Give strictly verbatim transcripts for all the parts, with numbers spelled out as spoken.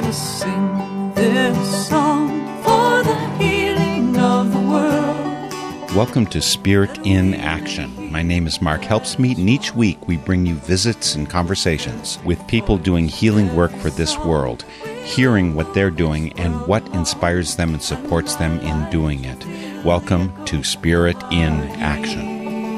to sing this song for the healing of the world. Welcome to Spirit in Action. My name is Mark Helpsmeet, and each week we bring you visits and conversations with people doing healing work for this world, hearing what they're doing and what inspires them and supports them in doing it. Welcome to Spirit in Action.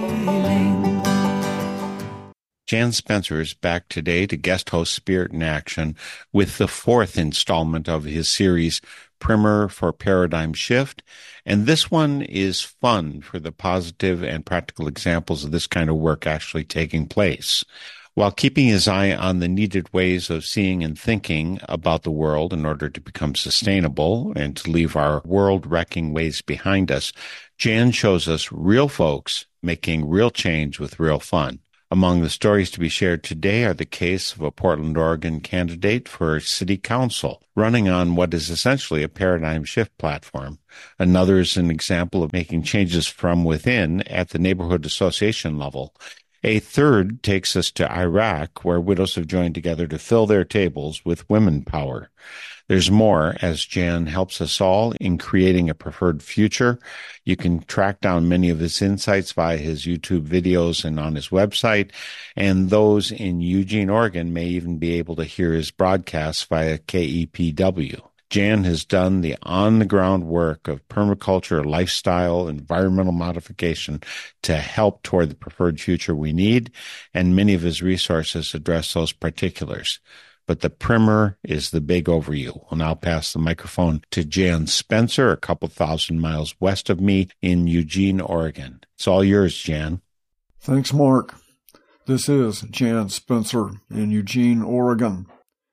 Jan Spencer is back today to guest host Spirit in Action with the fourth installment of his series, Primer for Paradigm Shift. And this one is fun for the positive and practical examples of this kind of work actually taking place, while keeping his eye on the needed ways of seeing and thinking about the world in order to become sustainable and to leave our world-wrecking ways behind us. Jan shows us real folks making real change with real fun. Among the stories to be shared today are the case of a Portland, Oregon candidate for city council, running on what is essentially a paradigm shift platform. Another is an example of making changes from within at the neighborhood association level. A third takes us to Iraq, where widows have joined together to fill their tables with women power. There's more as Jan helps us all in creating a preferred future. You can track down many of his insights via his YouTube videos and on his website, and those in Eugene, Oregon may even be able to hear his broadcasts via K E P W. Jan has done the on-the-ground work of permaculture, lifestyle, environmental modification to help toward the preferred future we need, and many of his resources address those particulars. But the primer is the big overview. I'll now pass the microphone to Jan Spencer, a couple thousand miles west of me in Eugene, Oregon. It's all yours, Jan. Thanks, Mark. This is Jan Spencer in Eugene, Oregon.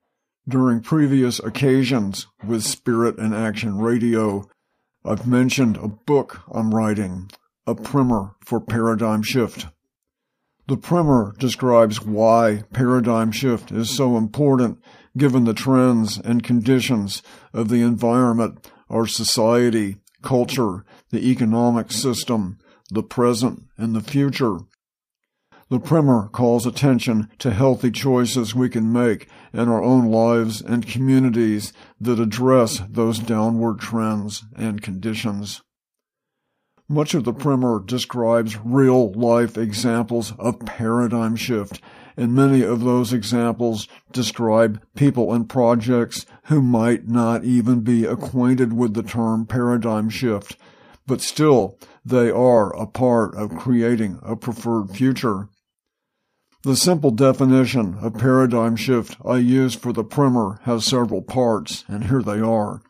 During previous occasions with Spirit in Action Radio, I've mentioned a book I'm writing, A Primer for Paradigm Shift. The primer describes why paradigm shift is so important given the trends and conditions of the environment, our society, culture, the economic system, the present, and the future. The primer calls attention to healthy choices we can make in our own lives and communities that address those downward trends and conditions. Much of the primer describes real-life examples of paradigm shift, and many of those examples describe people and projects who might not even be acquainted with the term paradigm shift, but still they are a part of creating a preferred future. The simple definition of paradigm shift I use for the primer has several parts, and here they are.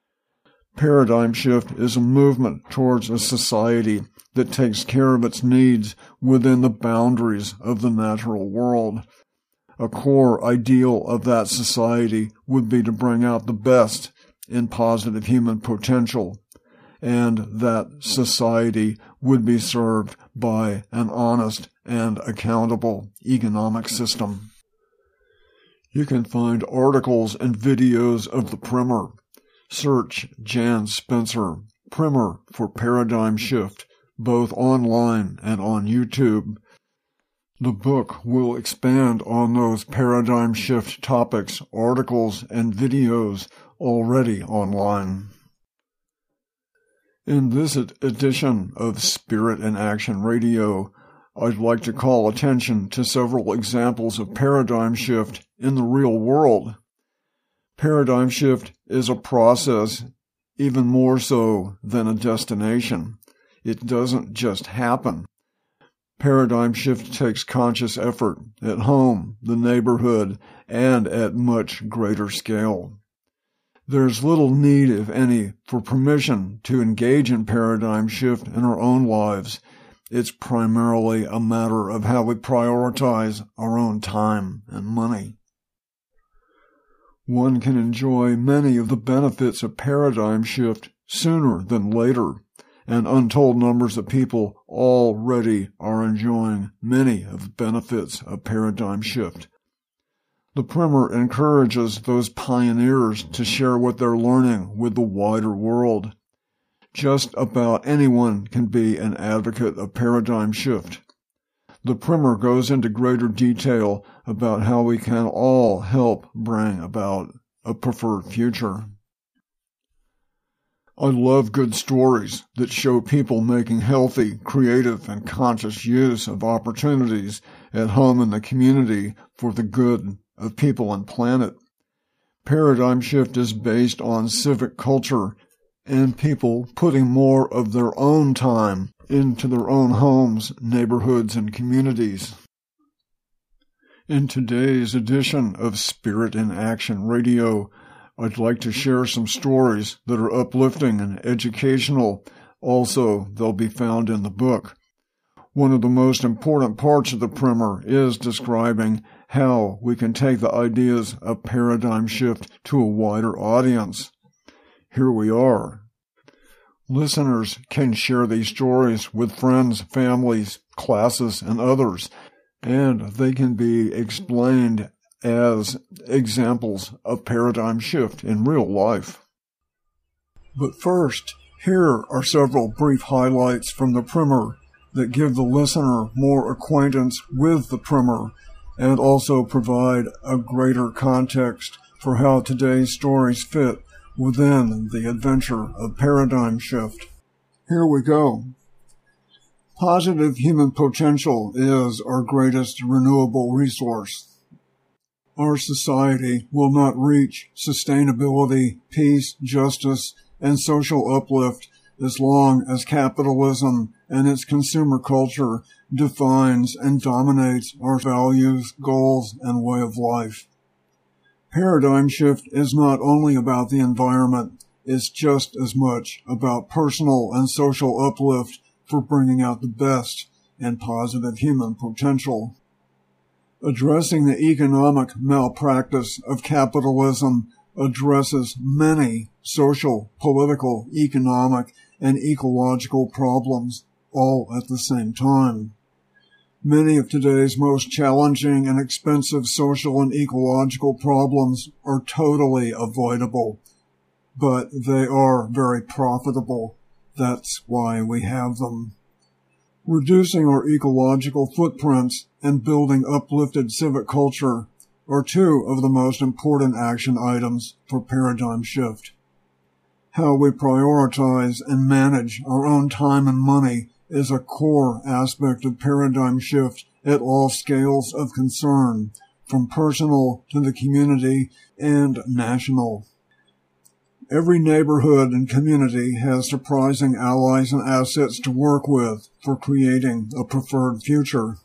Paradigm shift is a movement towards a society that takes care of its needs within the boundaries of the natural world. A core ideal of that society would be to bring out the best in positive human potential, and that society would be served by an honest and accountable economic system. You can find articles and videos of the primer. Search Jan Spencer, Primer for Paradigm Shift, both online and on YouTube. The book will expand on those paradigm shift topics, articles, and videos already online. In this edition of Spirit in Action Radio, I'd like to call attention to several examples of paradigm shift in the real world. Paradigm shift is a process, even more so than a destination. It doesn't just happen. Paradigm shift takes conscious effort at home, the neighborhood, and at much greater scale. There's little need, if any, for permission to engage in paradigm shift in our own lives. It's primarily a matter of how we prioritize our own time and money. One can enjoy many of the benefits of paradigm shift sooner than later, and untold numbers of people already are enjoying many of the benefits of paradigm shift. The primer encourages those pioneers to share what they're learning with the wider world. Just about anyone can be an advocate of paradigm shift. The primer goes into greater detail about how we can all help bring about a preferred future. I love good stories that show people making healthy, creative, and conscious use of opportunities at home and the community for the good of people and planet. Paradigm Shift is based on civic culture and people putting more of their own time into their own homes, neighborhoods, and communities. In today's edition of Spirit in Action Radio, I'd like to share some stories that are uplifting and educational. Also, they'll be found in the book. One of the most important parts of the primer is describing how we can take the ideas of paradigm shift to a wider audience. Here we are. Listeners can share these stories with friends, families, classes, and others, and they can be explained as examples of paradigm shift in real life. But first, here are several brief highlights from the primer that give the listener more acquaintance with the primer and also provide a greater context for how today's stories fit within the adventure of paradigm shift. Here we go. Positive human potential is our greatest renewable resource. Our society will not reach sustainability, peace, justice, and social uplift as long as capitalism and its consumer culture defines and dominates our values, goals, and way of life. Paradigm shift is not only about the environment, it's just as much about personal and social uplift for bringing out the best and positive human potential. Addressing the economic malpractice of capitalism addresses many social, political, economic, and ecological problems all at the same time. Many of today's most challenging and expensive social and ecological problems are totally avoidable, but they are very profitable. That's why we have them. Reducing our ecological footprints and building uplifted civic culture are two of the most important action items for paradigm shift. How we prioritize and manage our own time and money is a core aspect of paradigm shift at all scales of concern, from personal to the community and national. Every neighborhood and community has surprising allies and assets to work with for creating a preferred future.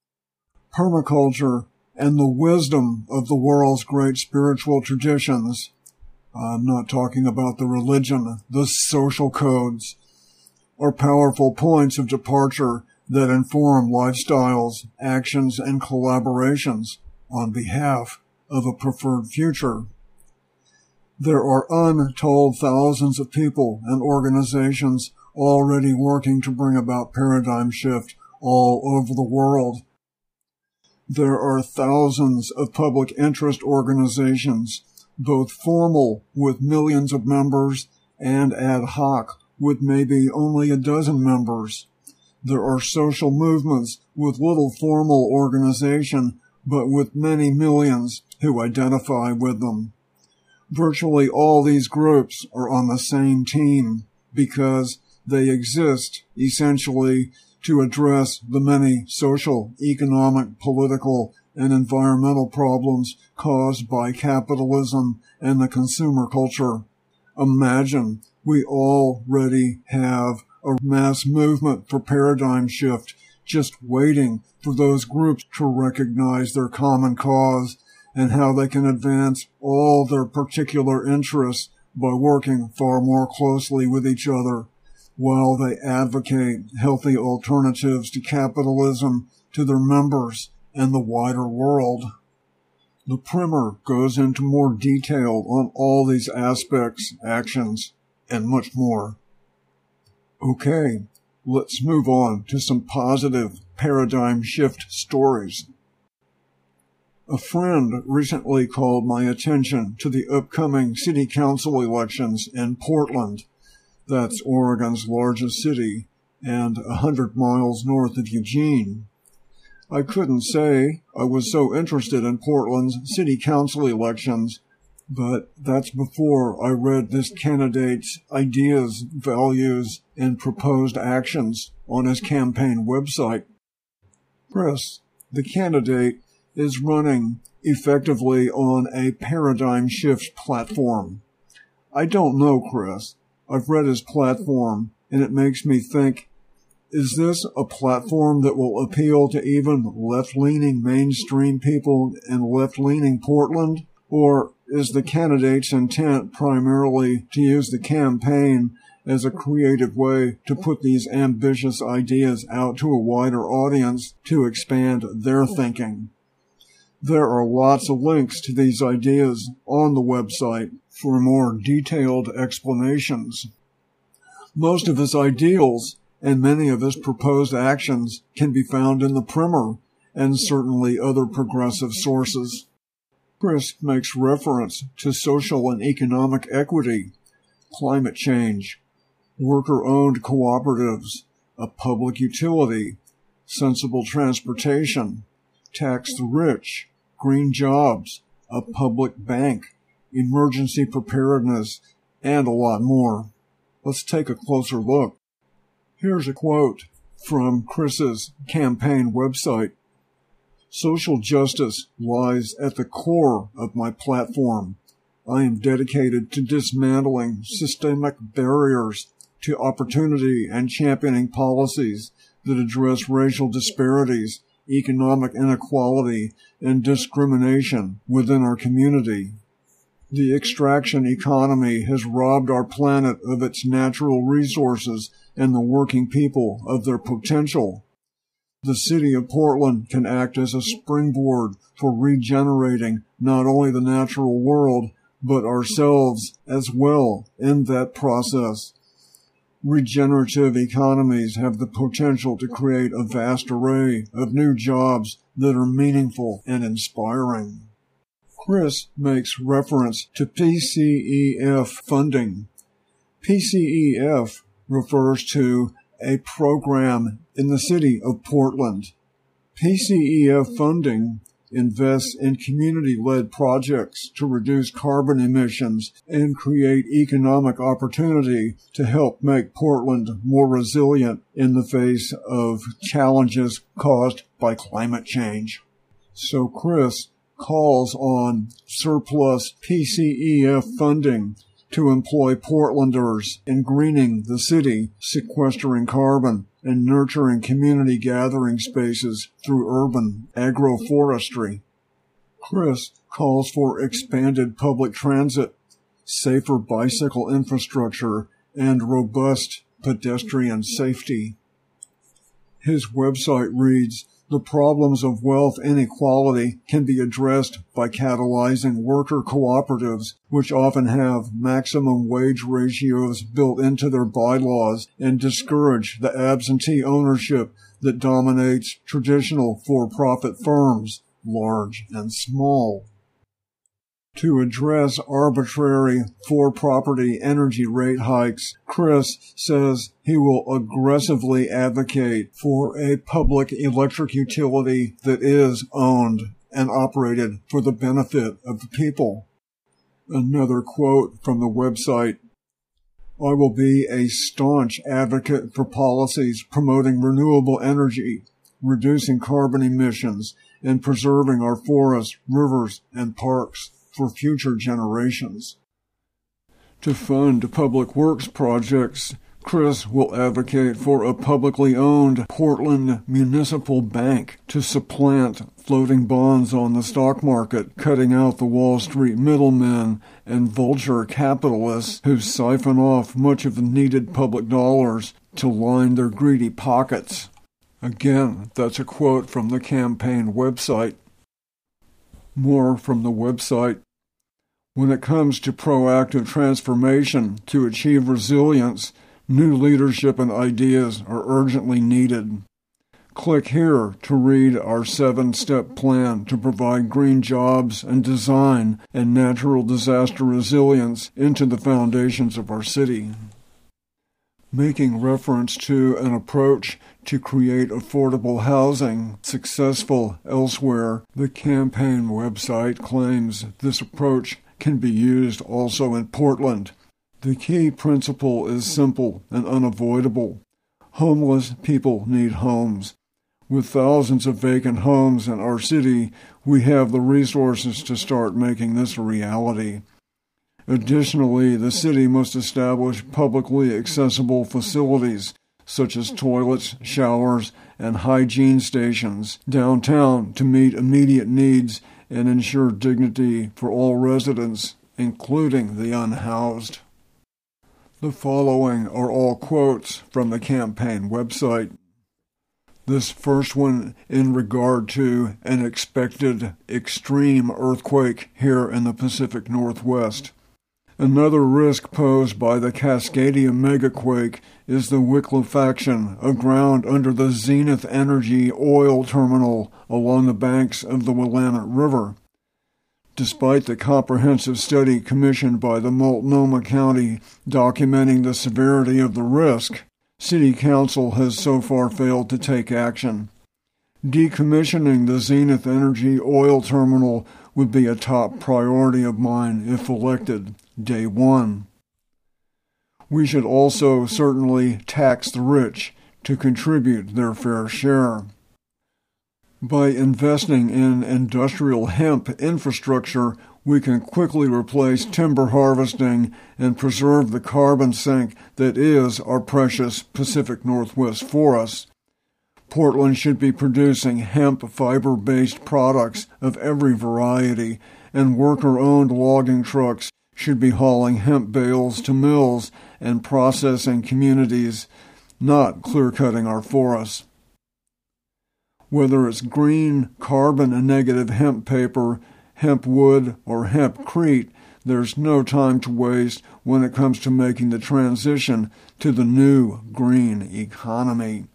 Permaculture and the wisdom of the world's great spiritual traditions, I'm not talking about the religion, the social codes, are powerful points of departure that inform lifestyles, actions, and collaborations on behalf of a preferred future. There are untold thousands of people and organizations already working to bring about paradigm shift all over the world. There are thousands of public interest organizations, both formal with millions of members and ad hoc with maybe only a dozen members. There are social movements with little formal organization, but with many millions who identify with them. Virtually all these groups are on the same team because they exist essentially to address the many social, economic, political, and environmental problems caused by capitalism and the consumer culture. Imagine we already have a mass movement for paradigm shift just waiting for those groups to recognize their common cause and how they can advance all their particular interests by working far more closely with each other while they advocate healthy alternatives to capitalism to their members and the wider world. The primer goes into more detail on all these aspects, actions, and much more. Okay, let's move on to some positive paradigm shift stories. A friend recently called my attention to the upcoming city council elections in Portland. That's Oregon's largest city and a hundred miles north of Eugene. I couldn't say I was so interested in Portland's city council elections, But that's before I read this candidate's ideas, values, and proposed actions on his campaign website. Chris, the candidate, is running effectively on a paradigm shift platform. I don't know Chris. I've read his platform, and it makes me think, is this a platform that will appeal to even left-leaning mainstream people in left-leaning Portland? Or is the candidate's intent primarily to use the campaign as a creative way to put these ambitious ideas out to a wider audience to expand their thinking? There are lots of links to these ideas on the website for more detailed explanations. Most of his ideals and many of his proposed actions can be found in the Primer and certainly other progressive sources. Chris makes reference to social and economic equity, climate change, worker-owned cooperatives, a public utility, sensible transportation, tax the rich, green jobs, a public bank, emergency preparedness, and a lot more. Let's take a closer look. Here's a quote from Chris's campaign website. Social justice lies at the core of my platform. I am dedicated to dismantling systemic barriers to opportunity and championing policies that address racial disparities, economic inequality, and discrimination within our community. The extraction economy has robbed our planet of its natural resources and the working people of their potential. The city of Portland can act as a springboard for regenerating not only the natural world, but ourselves as well in that process. Regenerative economies have the potential to create a vast array of new jobs that are meaningful and inspiring. Chris makes reference to P C E F funding. P C E F refers to a program in the city of Portland. P C E F funding invests in community-led projects to reduce carbon emissions and create economic opportunity to help make Portland more resilient in the face of challenges caused by climate change. So Chris calls on surplus P C E F funding to employ Portlanders in greening the city, sequestering carbon, and nurturing community gathering spaces through urban agroforestry. Chris calls for expanded public transit, safer bicycle infrastructure, and robust pedestrian safety. His website reads, "The problems of wealth inequality can be addressed by catalyzing worker cooperatives, which often have maximum wage ratios built into their bylaws and discourage the absentee ownership that dominates traditional for-profit firms, large and small." To address arbitrary for-property energy rate hikes, Chris says he will aggressively advocate for a public electric utility that is owned and operated for the benefit of the people. Another quote from the website, "I will be a staunch advocate for policies promoting renewable energy, reducing carbon emissions, and preserving our forests, rivers, and parks for future generations." To fund public works projects, Chris will advocate for a publicly owned Portland Municipal Bank to supplant floating bonds on the stock market, cutting out the Wall Street middlemen and vulture capitalists who siphon off much of the needed public dollars to line their greedy pockets. Again, that's a quote from the campaign website. More from the website. When it comes to proactive transformation to achieve resilience, new leadership and ideas are urgently needed. Click here to read our seven-step plan to provide green jobs and design and natural disaster resilience into the foundations of our city. Making reference to an approach to create affordable housing successful elsewhere, the campaign website claims this approach can be used also in Portland. The key principle is simple and unavoidable. Homeless people need homes. With thousands of vacant homes in our city, we have the resources to start making this a reality. Additionally, the city must establish publicly accessible facilities such as toilets, showers, and hygiene stations downtown to meet immediate needs and ensure dignity for all residents, including the unhoused. The following are all quotes from the campaign website. This first one in regard to an expected extreme earthquake here in the Pacific Northwest. Another risk posed by the Cascadia megaquake is the liquefaction of ground under the Zenith Energy oil terminal along the banks of the Willamette River. Despite the comprehensive study commissioned by the Multnomah County documenting the severity of the risk, City Council has so far failed to take action. Decommissioning the Zenith Energy oil terminal would be a top priority of mine if elected, day one. We should also certainly tax the rich to contribute their fair share. By investing in industrial hemp infrastructure, we can quickly replace timber harvesting and preserve the carbon sink that is our precious Pacific Northwest forest. Portland should be producing hemp fiber-based products of every variety, and worker-owned logging trucks should be hauling hemp bales to mills and processing communities, not clear-cutting our forests. Whether it's green, carbon-negative hemp paper, hemp wood, or hempcrete, there's no time to waste when it comes to making the transition to the new green economy.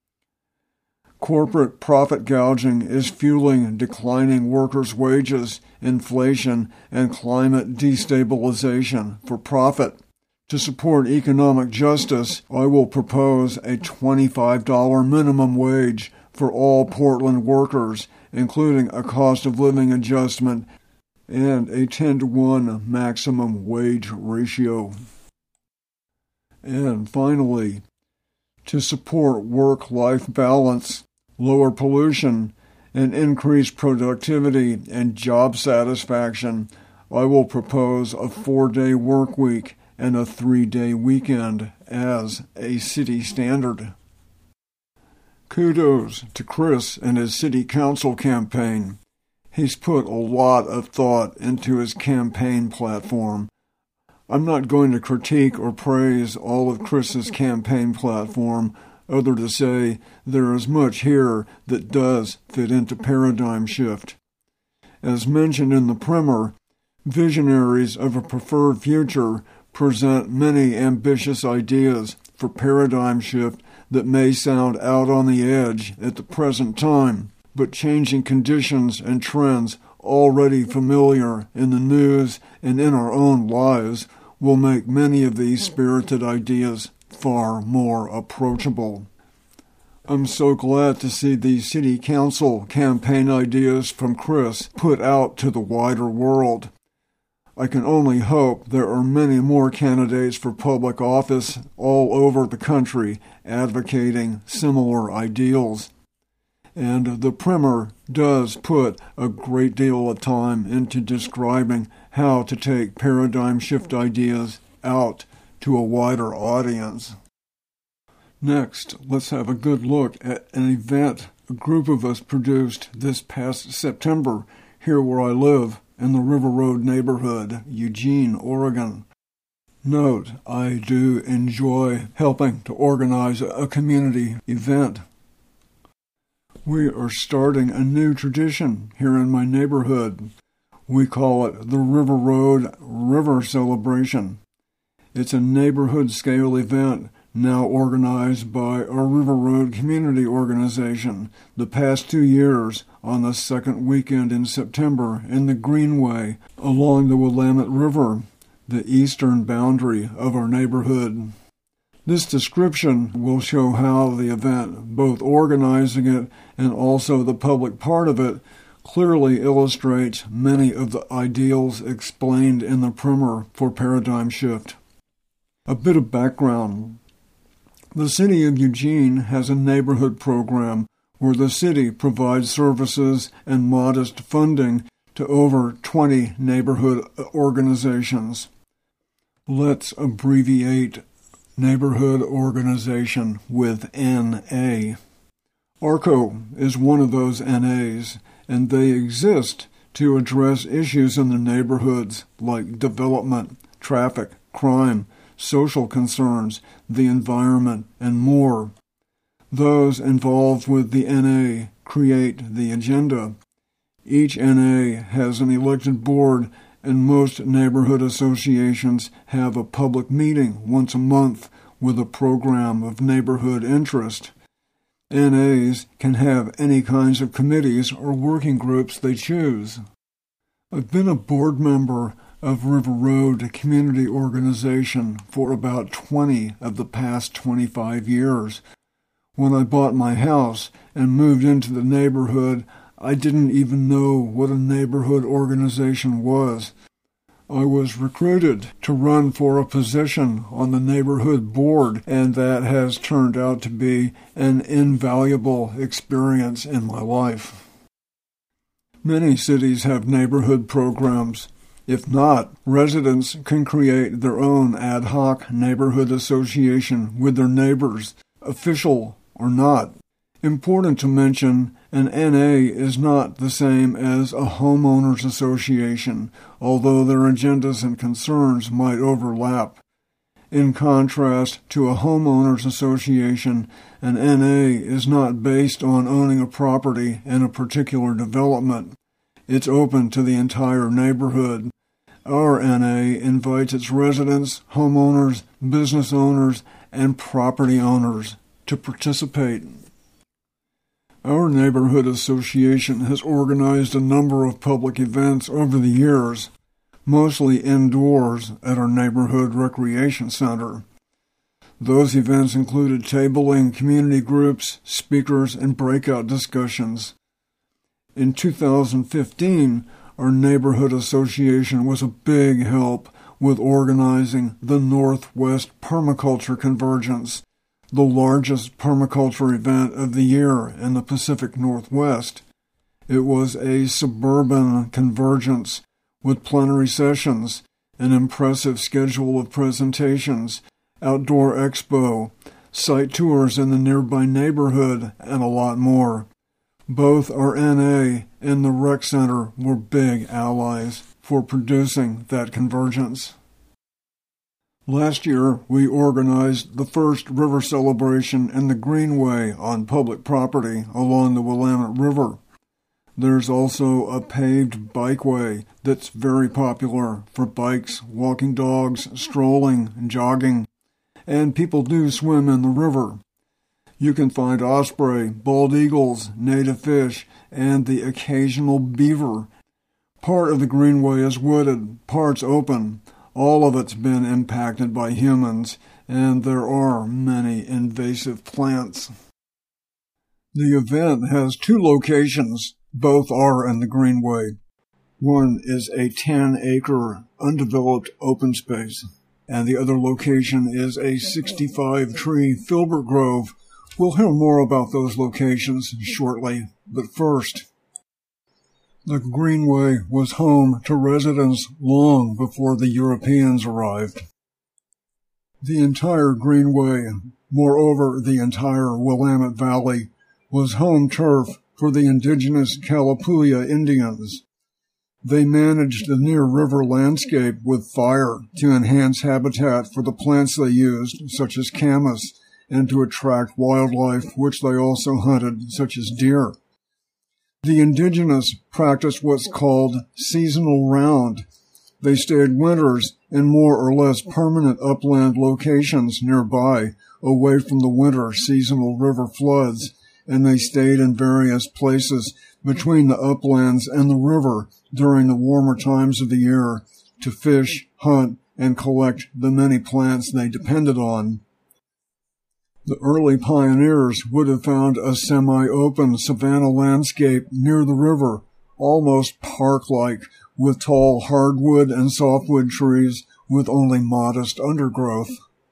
Corporate profit gouging is fueling declining workers' wages, inflation, and climate destabilization for profit. To support economic justice, I will propose a twenty-five dollars minimum wage for all Portland workers, including a cost of living adjustment and a ten to one maximum wage ratio. And finally, to support work-life balance, lower pollution, and increase productivity and job satisfaction, I will propose a four-day work week and a three-day weekend as a city standard. Kudos to Chris and his city council campaign. He's put a lot of thought into his campaign platform. I'm not going to critique or praise all of Chris's campaign platform, other to say there is much here that does fit into paradigm shift. As mentioned in the primer, visionaries of a preferred future present many ambitious ideas for paradigm shift that may sound out on the edge at the present time, but changing conditions and trends already familiar in the news and in our own lives will make many of these spirited ideas far more approachable. I'm so glad to see these city council campaign ideas from Chris put out to the wider world. I can only hope there are many more candidates for public office all over the country advocating similar ideals. And the primer does put a great deal of time into describing how to take paradigm shift ideas out to a wider audience. Next, let's have a good look at an event a group of us produced this past September here where I live in the River Road neighborhood, Eugene, Oregon. Note, I do enjoy helping to organize a community event. We are starting a new tradition here in my neighborhood. We call it the River Road River Celebration. It's a neighborhood-scale event now organized by our River Road Community Organization the past two years on the second weekend in September in the Greenway along the Willamette River, the eastern boundary of our neighborhood. This description will show how the event, both organizing it and also the public part of it, clearly illustrates many of the ideals explained in the primer for Paradigm Shift. A bit of background. The city of Eugene has a neighborhood program where the city provides services and modest funding to over twenty neighborhood organizations. Let's abbreviate neighborhood organization with N A. ARCO is one of those N As, and they exist to address issues in the neighborhoods like development, traffic, crime, social concerns, the environment, and more. Those involved with the N A create the agenda. Each N A has an elected board, and most neighborhood associations have a public meeting once a month with a program of neighborhood interest. N As can have any kinds of committees or working groups they choose. I've been a board member of River Road Community Organization for about twenty of the past twenty-five years. When I bought my house and moved into the neighborhood, I didn't even know what a neighborhood organization was. I was recruited to run for a position on the neighborhood board, and that has turned out to be an invaluable experience in my life. Many cities have neighborhood programs. If not, residents can create their own ad hoc neighborhood association with their neighbors, official or not. Important to mention, an N A is not the same as a homeowners association, although their agendas and concerns might overlap. In contrast to a homeowners association, an N A is not based on owning a property in a particular development. It's open to the entire neighborhood. Our N A invites its residents, homeowners, business owners, and property owners to participate. Our neighborhood association has organized a number of public events over the years, mostly indoors at our neighborhood recreation center. Those events included tabling, community groups, speakers, and breakout discussions. In two thousand fifteen, our neighborhood association was a big help with organizing the Northwest Permaculture Convergence, the largest permaculture event of the year in the Pacific Northwest. It was a suburban convergence with plenary sessions, an impressive schedule of presentations, outdoor expo, site tours in the nearby neighborhood, and a lot more. Both our N A and the rec center were big allies for producing that convergence. Last year, we organized the first river celebration in the Greenway on public property along the Willamette River. There's also a paved bikeway that's very popular for bikes, walking dogs, strolling, jogging, and people do swim in the river. You can find osprey, bald eagles, native fish, and the occasional beaver. Part of the Greenway is wooded, parts open. All of it's been impacted by humans, and there are many invasive plants. The event has two locations. Both are in the Greenway. One is a ten-acre undeveloped open space, and the other location is a sixty-five tree filbert grove. We'll hear more about those locations shortly, but first, the Greenway was home to residents long before the Europeans arrived. The entire Greenway, moreover the entire Willamette Valley, was home turf for the indigenous Kalapuya Indians. They managed the near-river landscape with fire to enhance habitat for the plants they used, such as camas, and to attract wildlife, which they also hunted, such as deer. The indigenous practiced what's called seasonal round. They stayed winters in more or less permanent upland locations nearby, away from the winter seasonal river floods, and they stayed in various places between the uplands and the river during the warmer times of the year to fish, hunt, and collect the many plants they depended on. The early pioneers would have found a semi-open savanna landscape near the river almost park-like, with tall hardwood and softwood trees with only modest undergrowth.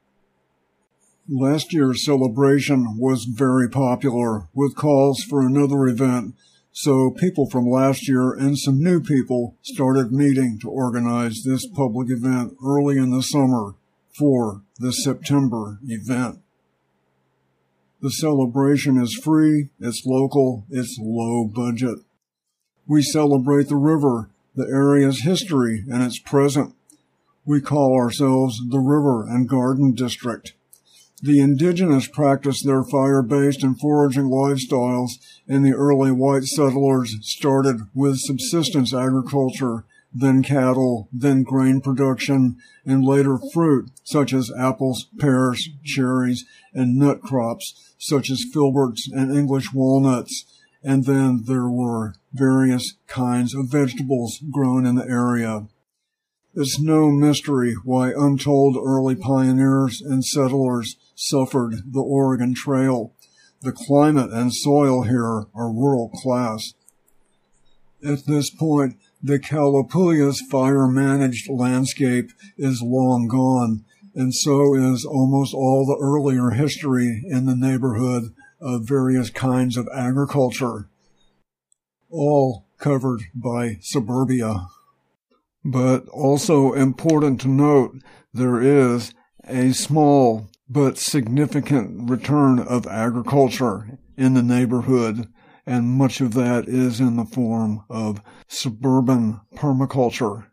Last year's celebration was very popular, with calls for another event, so people from last year and some new people started meeting to organize this public event early in the summer for the September event. The celebration is free, it's local, it's low budget. We celebrate the river, the area's history, and its present. We call ourselves the River and Garden District. The indigenous practiced their fire-based and foraging lifestyles, and the early white settlers started with subsistence agriculture, then cattle, then grain production, and later fruit, such as apples, pears, cherries, and nut crops, such as filberts and English walnuts. And then there were various kinds of vegetables grown in the area. It's no mystery why untold early pioneers and settlers suffered the Oregon Trail. The climate and soil here are world-class. At this point, the Calapullia's fire-managed landscape is long gone, and so is almost all the earlier history in the neighborhood of various kinds of agriculture, all covered by suburbia. But also important to note, there is a small but significant return of agriculture in the neighborhood, and much of that is in the form of suburban permaculture.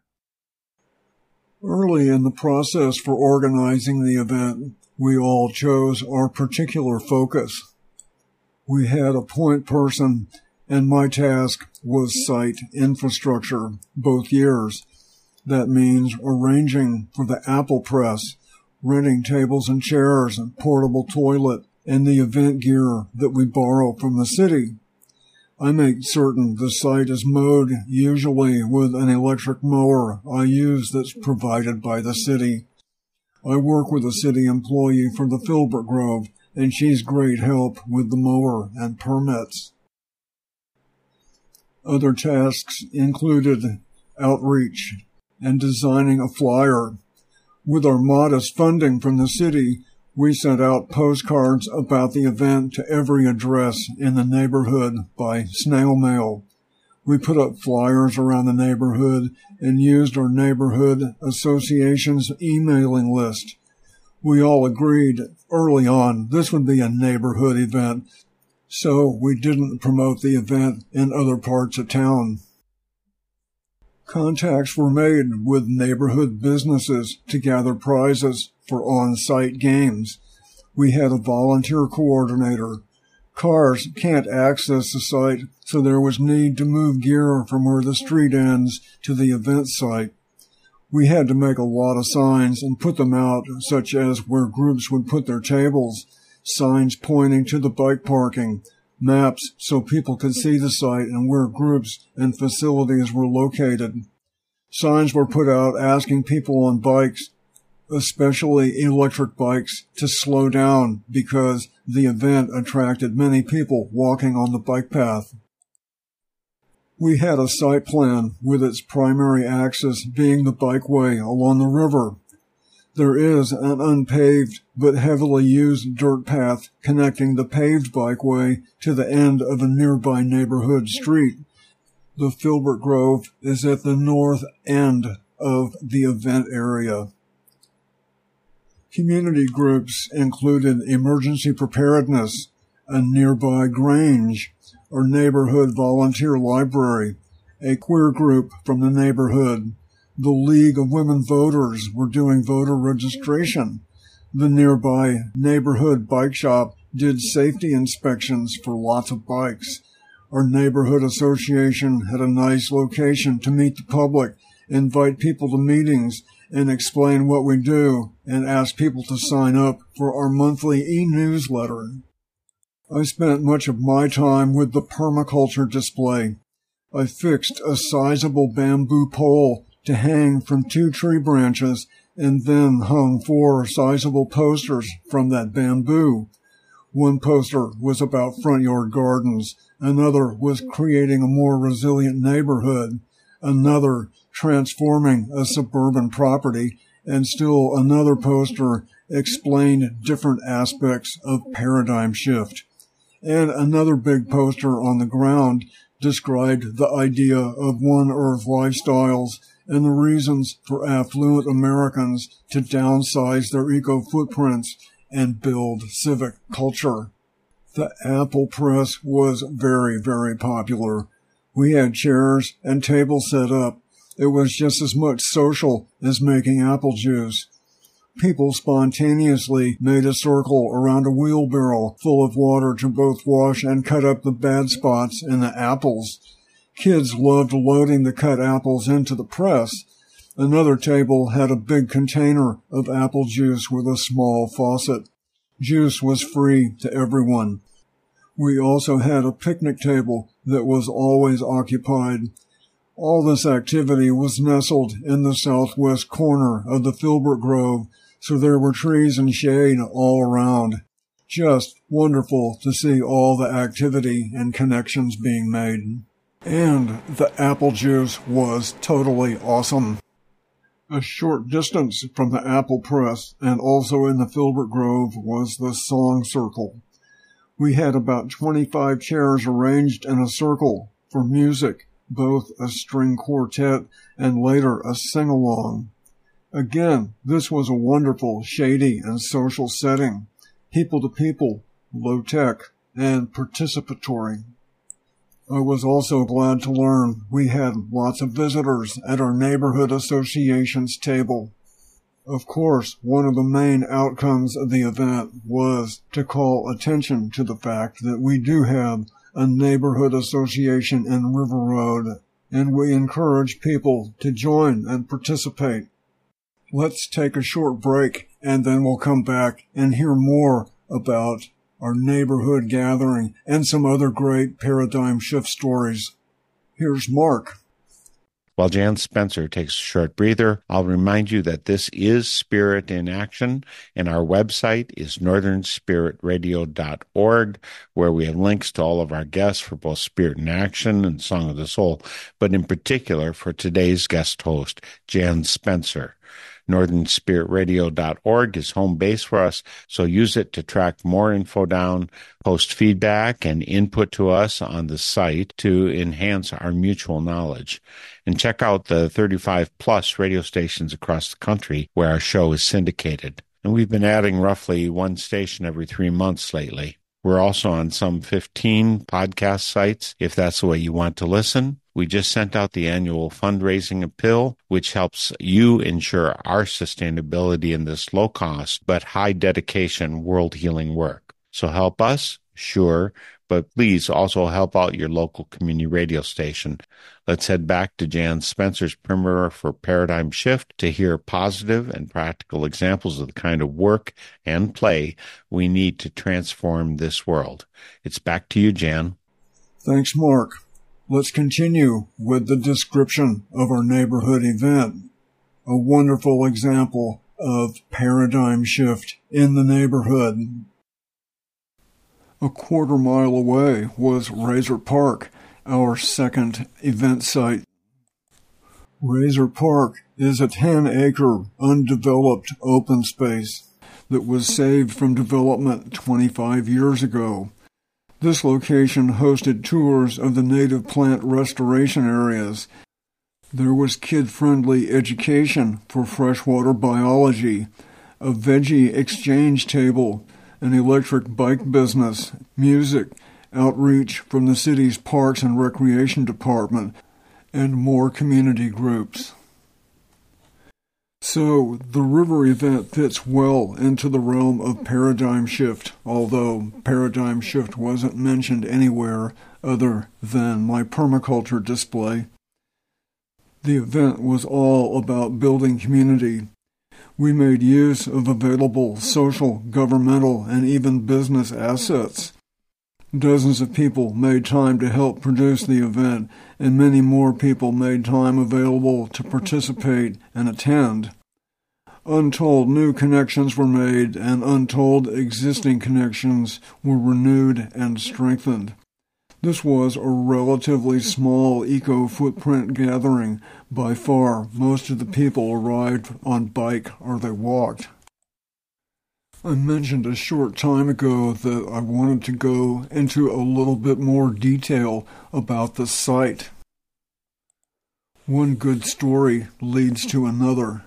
Early in the process for organizing the event, we all chose our particular focus. We had a point person, and my task was site infrastructure, both years. That means arranging for the apple press, renting tables and chairs, and portable toilet, and the event gear that we borrow from the city. I make certain the site is mowed, usually with an electric mower I use that's provided by the city. I work with a city employee for the Filbert Grove, and she's great help with the mower and permits. Other tasks included outreach and designing a flyer. With our modest funding from the city, we sent out postcards about the event to every address in the neighborhood by snail mail. We put up flyers around the neighborhood and used our neighborhood association's emailing list. We all agreed early on this would be a neighborhood event, so we didn't promote the event in other parts of town. Contacts were made with neighborhood businesses to gather prizes for on-site games. We had a volunteer coordinator. Cars can't access the site, so there was need to move gear from where the street ends to the event site. We had to make a lot of signs and put them out, such as where groups would put their tables, signs pointing to the bike parking, maps so people could see the site and where groups and facilities were located. Signs were put out asking people on bikes, especially electric bikes, to slow down because the event attracted many people walking on the bike path. We had a site plan with its primary axis being the bikeway along the river. There is an unpaved but heavily used dirt path connecting the paved bikeway to the end of a nearby neighborhood street. The Filbert Grove is at the north end of the event area. Community groups included emergency preparedness, a nearby Grange, our neighborhood volunteer library, a queer group from the neighborhood. The League of Women Voters were doing voter registration. The nearby neighborhood bike shop did safety inspections for lots of bikes. Our neighborhood association had a nice location to meet the public, invite people to meetings, and explain what we do, and ask people to sign up for our monthly e-newsletter. I spent much of my time with the permaculture display. I fixed a sizable bamboo pole to hang from two tree branches and then hung four sizable posters from that bamboo. One poster was about front yard gardens, another was creating a more resilient neighborhood, another transforming a suburban property, and still another poster explained different aspects of paradigm shift. And another big poster on the ground described the idea of one earth lifestyles and the reasons for affluent Americans to downsize their eco-footprints and build civic culture. The Apple Press was very, very popular. We had chairs and tables set up. It was just as much social as making apple juice. People spontaneously made a circle around a wheelbarrow full of water to both wash and cut up the bad spots in the apples. Kids loved loading the cut apples into the press. Another table had a big container of apple juice with a small faucet. Juice was free to everyone. We also had a picnic table that was always occupied. All this activity was nestled in the southwest corner of the Filbert Grove, so there were trees and shade all around. Just wonderful to see all the activity and connections being made. And the apple juice was totally awesome. A short distance from the Apple Press and also in the Filbert Grove was the Song Circle. We had about twenty-five chairs arranged in a circle for music, both a string quartet and later a sing-along. Again, this was a wonderful, shady, and social setting, people-to-people, low-tech, and participatory. I was also glad to learn we had lots of visitors at our neighborhood association's table. Of course, one of the main outcomes of the event was to call attention to the fact that we do have a neighborhood association in River Road, and we encourage people to join and participate. Let's take a short break, and then we'll come back and hear more about our neighborhood gathering and some other great paradigm shift stories. Here's Mark. While Jan Spencer takes a short breather, I'll remind you that this is Spirit in Action, and our website is northern spirit radio dot org, where we have links to all of our guests for both Spirit in Action and Song of the Soul, but in particular for today's guest host, Jan Spencer. northern spirit radio dot org is home base for us, so use it to track more info down, post feedback and input to us on the site to enhance our mutual knowledge. And check out the thirty-five plus radio stations across the country where our show is syndicated. And we've been adding roughly one station every three months lately. We're also on some fifteen podcast sites, if that's the way you want to listen. We just sent out the annual fundraising appeal, which helps you ensure our sustainability in this low-cost but high-dedication world-healing work. So help us, sure, but please also help out your local community radio station. Let's head back to Jan Spencer's Primer for Paradigm Shift to hear positive and practical examples of the kind of work and play we need to transform this world. It's back to you, Jan. Thanks, Mark. Let's continue with the description of our neighborhood event. A wonderful example of paradigm shift in the neighborhood. A quarter mile away was Razor Park, our second event site. Razor Park is a ten-acre undeveloped open space that was saved from development twenty-five years ago. This location hosted tours of the native plant restoration areas. There was kid-friendly education for freshwater biology, a veggie exchange table, an electric bike business, music, outreach from the city's Parks and Recreation Department, and more community groups. So, the river event fits well into the realm of paradigm shift, although paradigm shift wasn't mentioned anywhere other than my permaculture display. The event was all about building community. We made use of available social, governmental, and even business assets. Dozens of people made time to help produce the event, and many more people made time available to participate and attend. untold new connections were made and untold existing connections were renewed and strengthened. This was a relatively small eco-footprint gathering. By far, most of the people arrived on bike or they walked. I mentioned a short time ago that I wanted to go into a little bit more detail about the site. One good story leads to another.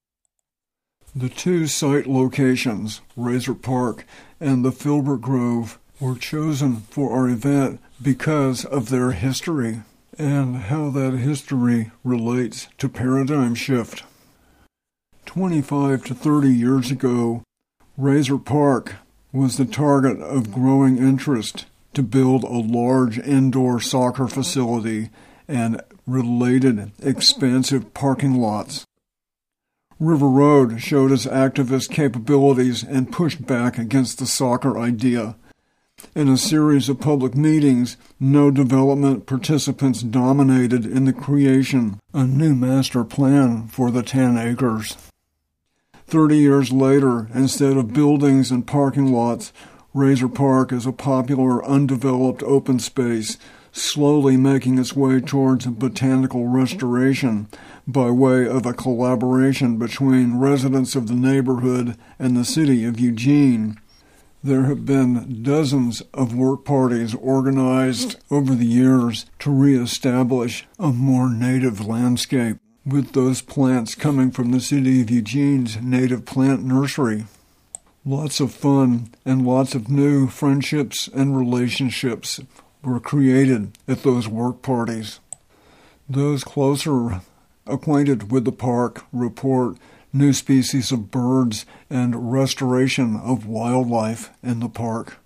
The two site locations, Razor Park and the Filbert Grove, were chosen for our event because of their history and how that history relates to paradigm shift. twenty-five to thirty years ago, Razor Park was the target of growing interest to build a large indoor soccer facility and related expansive parking lots. River Road showed its activist capabilities and pushed back against the soccer idea. In a series of public meetings, no development participants dominated in the creation of a new master plan for the ten acres. Thirty years later, instead of buildings and parking lots, Razor Park is a popular undeveloped open space, slowly making its way towards botanical restoration by way of a collaboration between residents of the neighborhood and the city of Eugene. There have been dozens of work parties organized over the years to reestablish a more native landscape, with those plants coming from the city of Eugene's native plant nursery. Lots of fun and lots of new friendships and relationships were created at those work parties. Those closer acquainted with the park report new species of birds and restoration of wildlife in the park.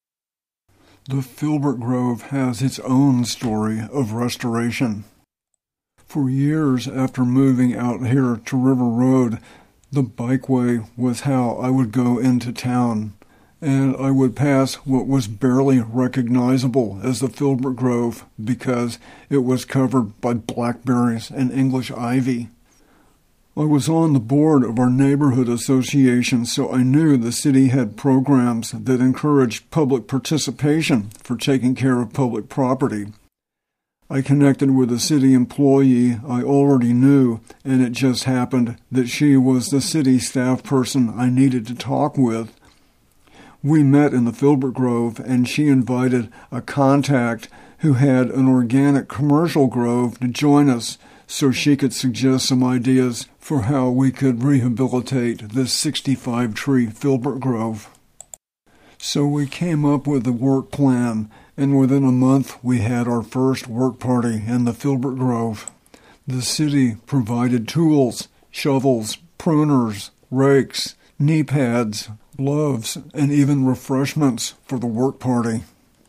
The Filbert Grove has its own story of restoration. For years after moving out here to River Road, the bikeway was how I would go into town, and I would pass what was barely recognizable as the Filbert Grove because it was covered by blackberries and English ivy. I was on the board of our neighborhood association, so I knew the city had programs that encouraged public participation for taking care of public property. I connected with a city employee I already knew, and it just happened that she was the city staff person I needed to talk with. We met in the Filbert Grove, and she invited a contact who had an organic commercial grove to join us so she could suggest some ideas for how we could rehabilitate this sixty-five tree Filbert Grove. So we came up with a work plan, and within a month we had our first work party in the Filbert Grove. The city provided tools, shovels, pruners, rakes, knee pads, gloves, and even refreshments for the work party.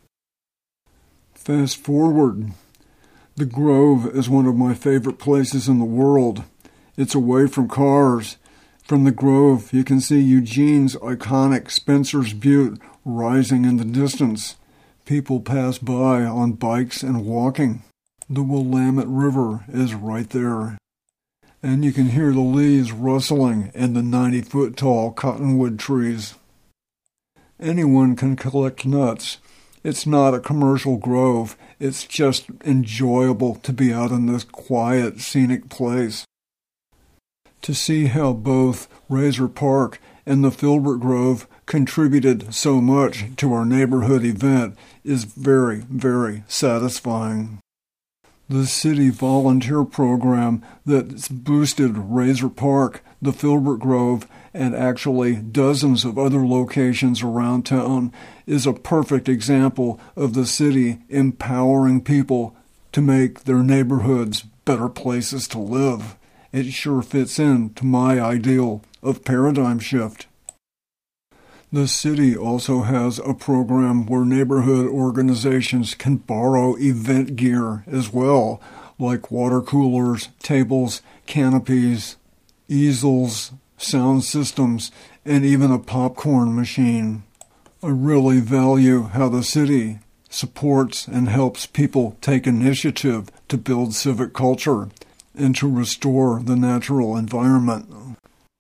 Fast forward. The Grove is one of my favorite places in the world. It's away from cars. From the Grove, you can see Eugene's iconic Spencer's Butte rising in the distance. People pass by on bikes and walking. The Willamette River is right there. And you can hear the leaves rustling in the ninety-foot-tall cottonwood trees. Anyone can collect nuts. It's not a commercial grove. It's just enjoyable to be out in this quiet, scenic place. To see how both Razor Park and the Filbert Grove contributed so much to our neighborhood event is very, very satisfying. The city volunteer program that's boosted Razor Park, the Filbert Grove, and actually dozens of other locations around town is a perfect example of the city empowering people to make their neighborhoods better places to live. It sure fits into my ideal of paradigm shift. The city also has a program where neighborhood organizations can borrow event gear as well, like water coolers, tables, canopies, easels, sound systems, and even a popcorn machine. I really value how the city supports and helps people take initiative to build civic culture and to restore the natural environment.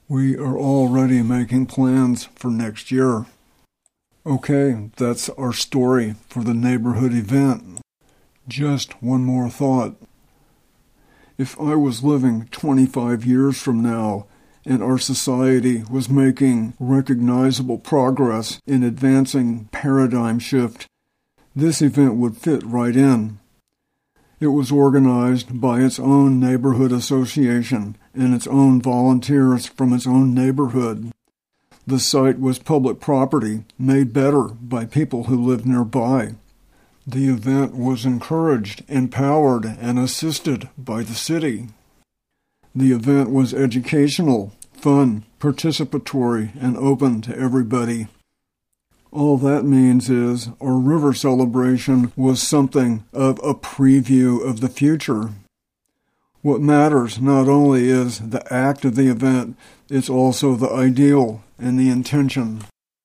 We are already making plans for next year. Okay, that's our story for the neighborhood event. Just one more thought. If I was living twenty-five years from now, and our society was making recognizable progress in advancing paradigm shift, this event would fit right in. It was organized by its own neighborhood association and its own volunteers from its own neighborhood. The site was public property, made better by people who lived nearby. The event was encouraged, empowered, and assisted by the city. The event was educational, fun, participatory, and open to everybody. All that means is our river celebration was something of a preview of the future. What matters not only is the act of the event, it's also the ideal and the intention.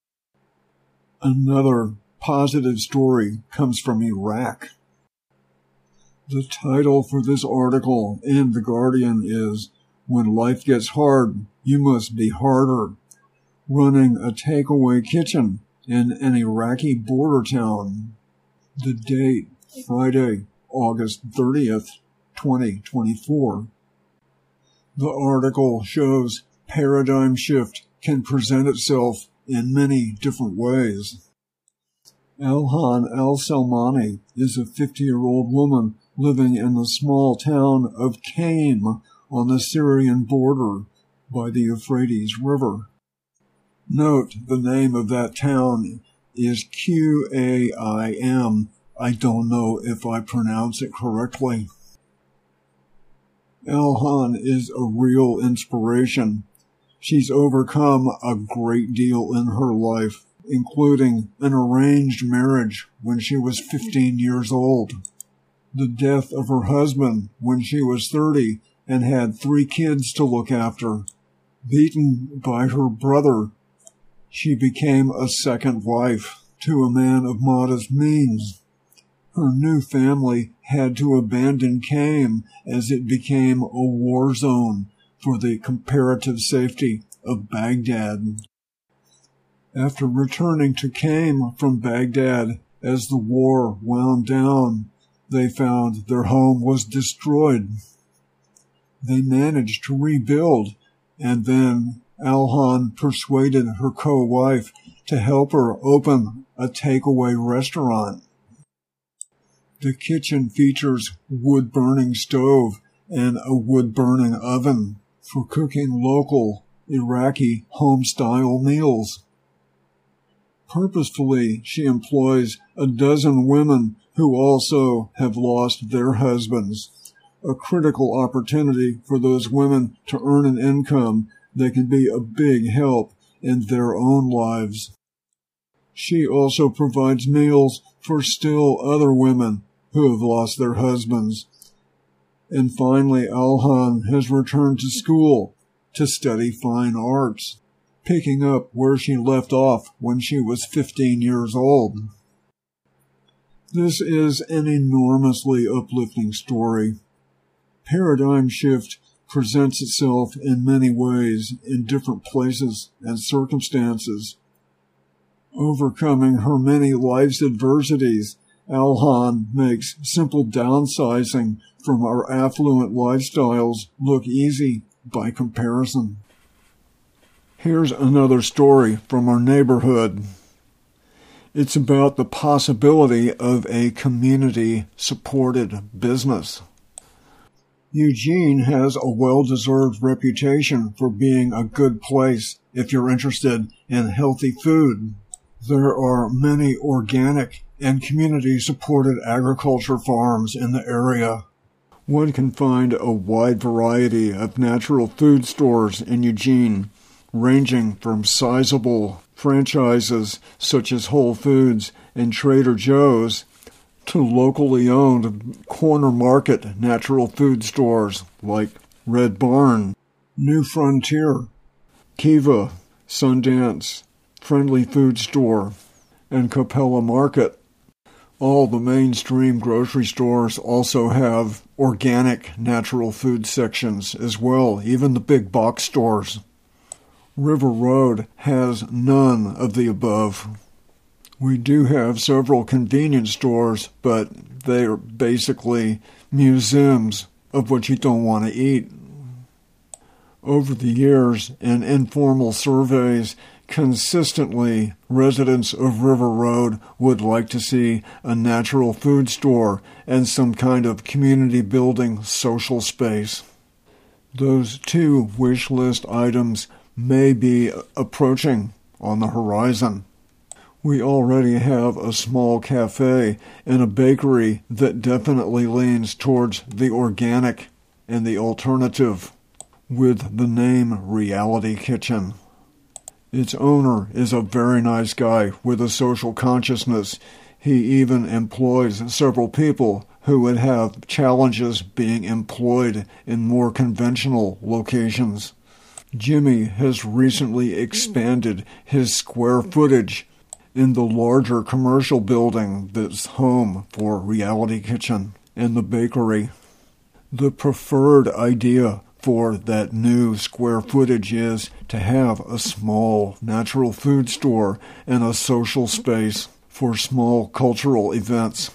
Another positive story comes from Iraq. The title for this article in The Guardian is, "When Life Gets Hard, You Must Be Harder." Running a takeaway kitchen in an Iraqi border town. The date, Friday, August thirtieth, twenty twenty-four. The article shows paradigm shift can present itself in many different ways. Elhan Al-Salmani is a fifty-year-old woman living in the small town of Qaim on the Syrian border by the Euphrates River. Note, the name of that town is Q A I M. I don't know if I pronounce it correctly. Elhan is a real inspiration. She's overcome a great deal in her life, including an arranged marriage when she was fifteen years old, the death of her husband when she was thirty and had three kids to look after, beaten by her brother. She became a second wife to a man of modest means. Her new family had to abandon Qaim as it became a war zone for the comparative safety of Baghdad. After returning to Qaim from Baghdad as the war wound down, they found their home was destroyed. They managed to rebuild, and then Elhan persuaded her co-wife to help her open a takeaway restaurant. The kitchen features wood-burning stove and a wood-burning oven for cooking local Iraqi home-style meals. Purposefully, she employs a dozen women who also have lost their husbands, a critical opportunity for those women to earn an income that can be a big help in their own lives. She also provides meals for still other women who have lost their husbands. And finally, Elhan has returned to school to study fine arts, picking up where she left off when she was fifteen years old. This is an enormously uplifting story. Paradigm shift presents itself in many ways in different places and circumstances. Overcoming her many life's adversities, Elhan makes simple downsizing from our affluent lifestyles look easy by comparison. Here's another story from our neighborhood. It's about the possibility of a community-supported business. Eugene has a well-deserved reputation for being a good place if you're interested in healthy food. There are many organic and community-supported agriculture farms in the area. One can find a wide variety of natural food stores in Eugene, ranging from sizable franchises such as Whole Foods and Trader Joe's to locally owned corner market natural food stores like Red Barn, New Frontier, Kiva, Sundance, Friendly Food Store, and Capella Market. All the mainstream grocery stores also have organic natural food sections as well, even the big box stores. River Road has none of the above. We do have several convenience stores, but they are basically museums of what you don't want to eat. Over the years, in informal surveys, consistently residents of River Road would like to see a natural food store and some kind of community building social space. Those two wish list items may be approaching on the horizon. We already have a small cafe and a bakery that definitely leans towards the organic and the alternative, with the name Reality Kitchen. Its owner is a very nice guy with a social consciousness. He even employs several people who would have challenges being employed in more conventional locations. Jimmy has recently expanded his square footage in the larger commercial building that's home for Reality Kitchen and the bakery. The preferred idea for that new square footage is to have a small natural food store and a social space for small cultural events.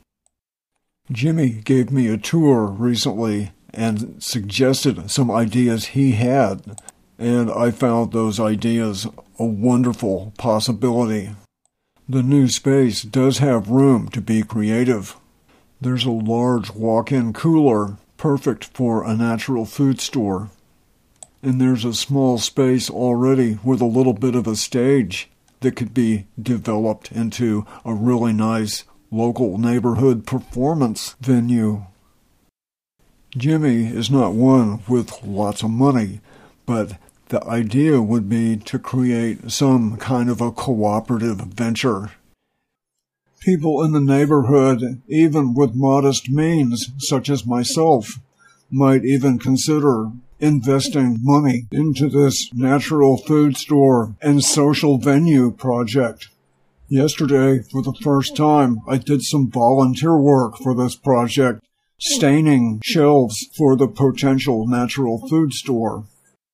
Jimmy gave me a tour recently and suggested some ideas he had, and I found those ideas a wonderful possibility. The new space does have room to be creative. There's a large walk-in cooler, perfect for a natural food store. And there's a small space already with a little bit of a stage that could be developed into a really nice local neighborhood performance venue. Jimmy is not one with lots of money, but the idea would be to create some kind of a cooperative venture. People in the neighborhood, even with modest means, such as myself, might even consider investing money into this natural food store and social venue project. Yesterday, for the first time, I did some volunteer work for this project, staining shelves for the potential natural food store.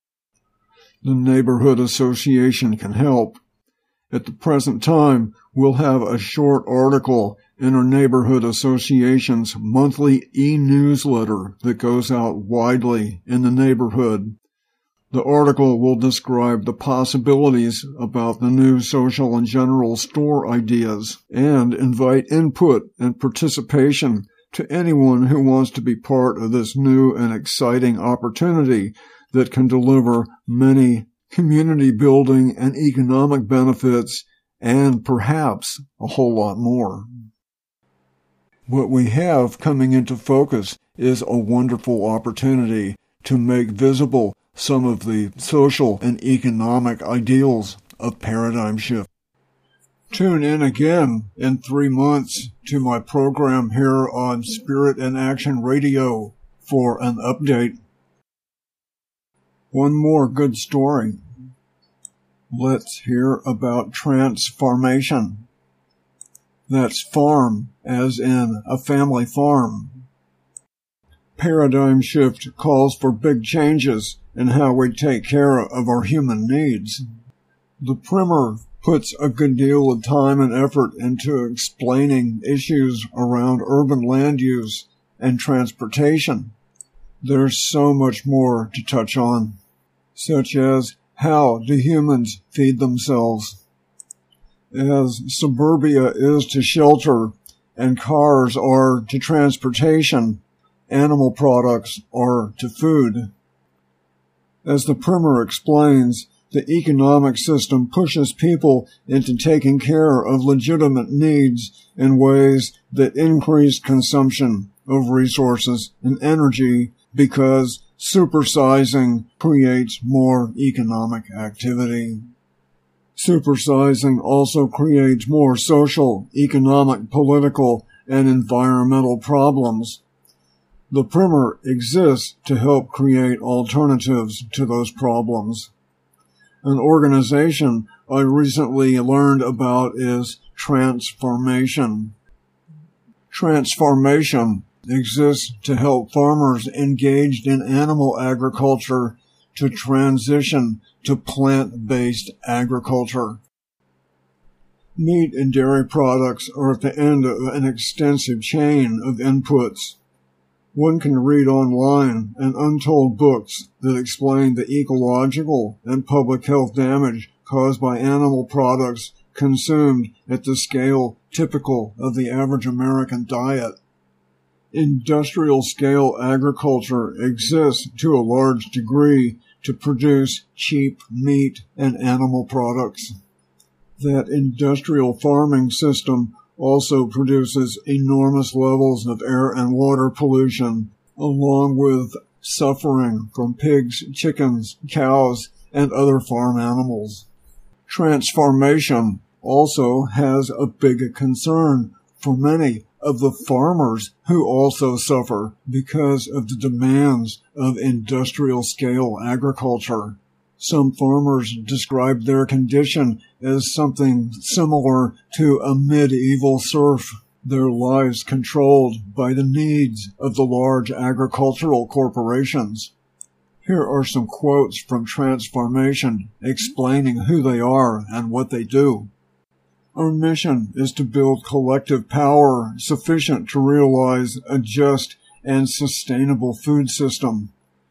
The neighborhood association can help. At the present time, we'll have a short article in our neighborhood association's monthly e-newsletter that goes out widely in the neighborhood. The article will describe the possibilities about the new social and general store ideas and invite input and participation to anyone who wants to be part of this new and exciting opportunity that can deliver many community building and economic benefits and perhaps a whole lot more. What we have coming into focus is a wonderful opportunity to make visible some of the social and economic ideals of Paradigm Shift. Tune in again in three months to my program here on Spirit in Action Radio for an update. One more good story. Let's hear about transformation. That's farm, as in a family farm. Paradigm Shift calls for big changes in how we take care of our human needs. The primer puts a good deal of time and effort into explaining issues around urban land use and transportation. There's so much more to touch on, such as how do humans feed themselves? As suburbia is to shelter and cars are to transportation, animal products are to food. As the primer explains, the economic system pushes people into taking care of legitimate needs in ways that increase consumption of resources and energy because supersizing creates more economic activity. Supersizing also creates more social, economic, political, and environmental problems. The primer exists to help create alternatives to those problems. An organization I recently learned about is Transformation. Transformation exists to help farmers engaged in animal agriculture to transition to plant-based agriculture. Meat and dairy products are at the end of an extensive chain of inputs. One can read online and untold books that explain the ecological and public health damage caused by animal products consumed at the scale typical of the average American diet. Industrial-scale agriculture exists to a large degree to produce cheap meat and animal products. That industrial farming system also produces enormous levels of air and water pollution, along with suffering from pigs, chickens, cows, and other farm animals. Transformation also has a big concern for many of the farmers who also suffer because of the demands of industrial-scale agriculture. Some farmers describe their condition as something similar to a medieval serf, their lives controlled by the needs of the large agricultural corporations. Here are some quotes from Transformation explaining who they are and what they do. Our mission is to build collective power sufficient to realize a just and sustainable food system.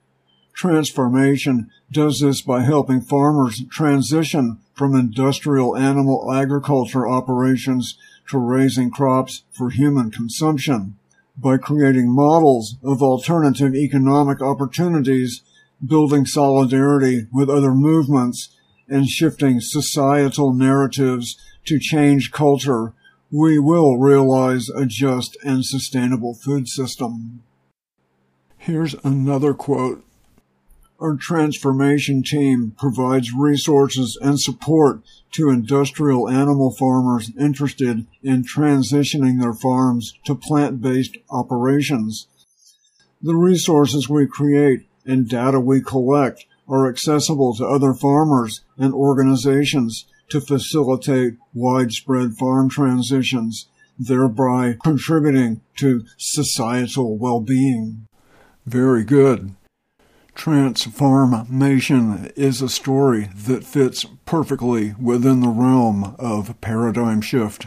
Transformation does this by helping farmers transition from industrial animal agriculture operations to raising crops for human consumption, by creating models of alternative economic opportunities, building solidarity with other movements, and shifting societal narratives to change culture. We will realize a just and sustainable food system. Here's another quote. Our transformation team provides resources and support to industrial animal farmers interested in transitioning their farms to plant-based operations. The resources we create and data we collect are accessible to other farmers and organizations to facilitate widespread farm transitions, thereby contributing to societal well-being. Very good. Transformation is a story that fits perfectly within the realm of paradigm shift.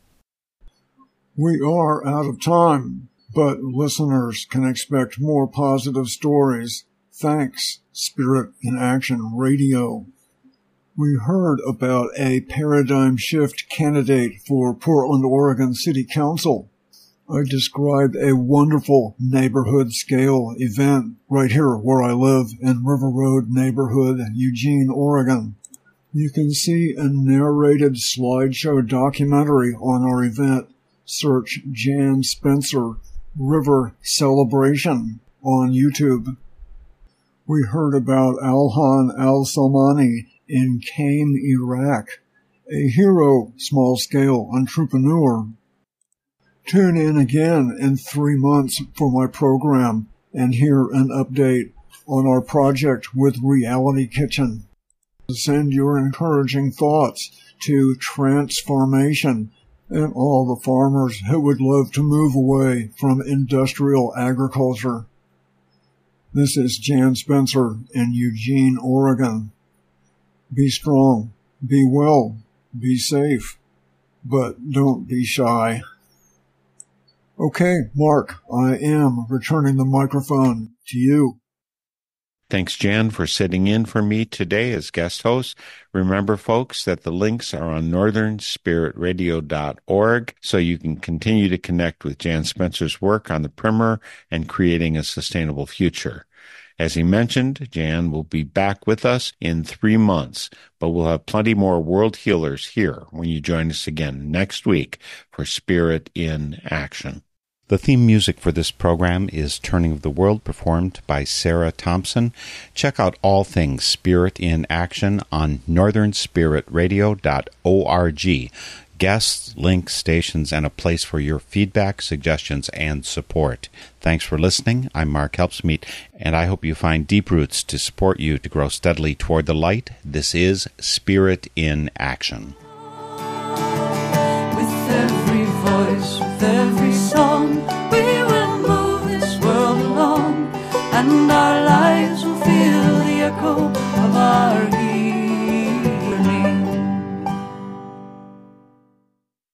We are out of time, but listeners can expect more positive stories. Thanks, Spirit in Action Radio. We heard about a paradigm shift candidate for Portland, Oregon City Council. I described a wonderful neighborhood-scale event right here where I live in River Road neighborhood, Eugene, Oregon. You can see a narrated slideshow documentary on our event. Search Jan Spencer River Celebration on YouTube. We heard about Alhan Al-Salmani in Qam, Iraq, a hero small-scale entrepreneur. Tune in again in three months for my program and hear an update on our project with Reality Kitchen. Send your encouraging thoughts to Transformation and all the farmers who would love to move away from industrial agriculture. This is Jan Spencer in Eugene, Oregon. Be strong, be well, be safe, but don't be shy. Okay, Mark, I am returning the microphone to you. Thanks, Jan, for sitting in for me today as guest host. Remember, folks, that the links are on northern spirit radio dot org, so you can continue to connect with Jan Spencer's work on the primer and creating a sustainable future. As he mentioned, Jan will be back with us in three months, but we'll have plenty more world healers here when you join us again next week for Spirit in Action. The theme music for this program is Turning of the World, performed by Sarah Thompson. Check out all things Spirit in Action on northern spirit radio dot org. Guests, links, stations, and a place for your feedback, suggestions, and support. Thanks for listening. I'm Mark Helpsmeet, and I hope you find deep roots to support you to grow steadily toward the light. This is Spirit in Action. With every voice, with every song, we will move this world along, and our lives will feel the echo